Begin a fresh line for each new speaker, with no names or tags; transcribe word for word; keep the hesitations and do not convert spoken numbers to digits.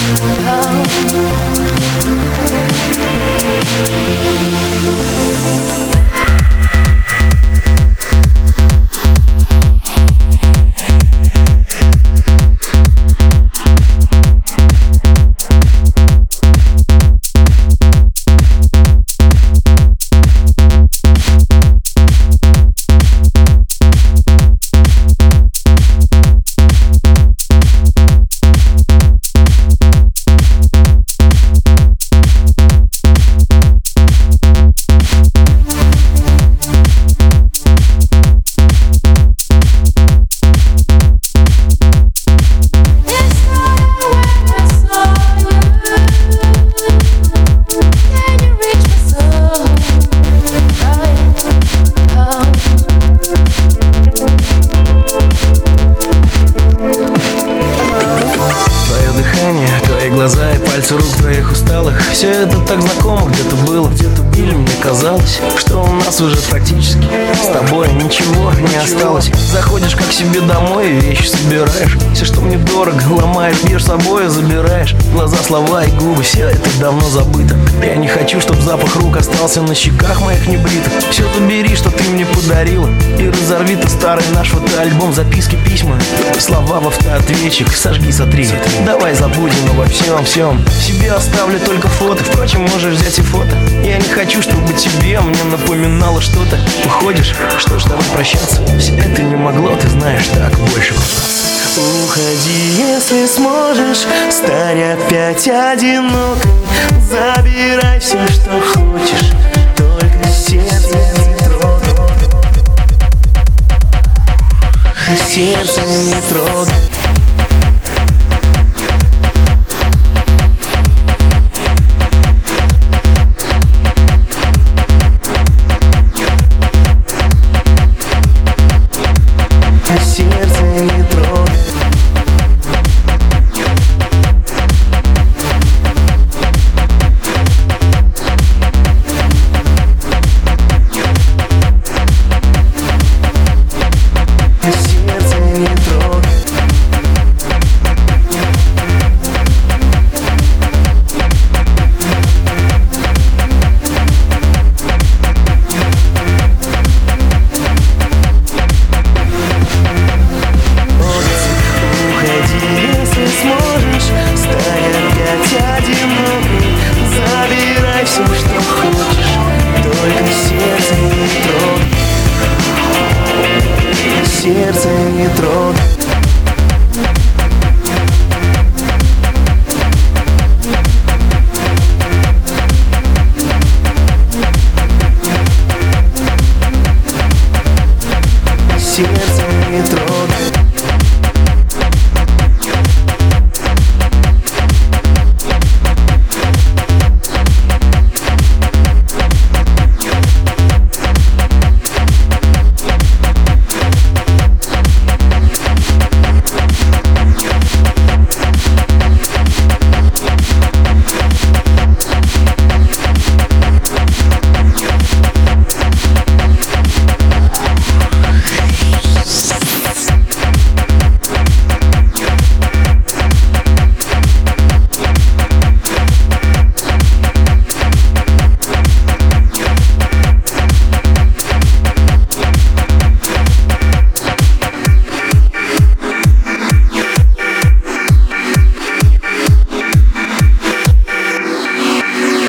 Глаза и пальцы рук твоих усталых. Все это так знакомо, где-то было, где-то или мне казалось, что у нас уже практически с тобой ничего не осталось. Заходишь как себе домой и вещи собираешь. Все, что мне дорого, ломаешь, бьешь с собой, забираешь. Глаза, слова и губы, все это давно забыто. Я не хочу, чтоб запах рук остался на щеках моих небритых. Все забери, что ты мне подарила, и разорви ты старый наш фотоальбом, записки, письма, слова в автоответчик. Сожги, сотри, давай забудем обо всем, всем. Себе оставлю только фото, впрочем, можешь взять и фото. Я не хочу, чтобы тебе мне напоминало что-то. Уходишь, что ж, давай прощаться. Все это не могло, ты знаешь, так больше.
Уходи, если сможешь, стань опять одинокой. Забирай все, что хочешь, только сердце не трогай. Сердце не трогай.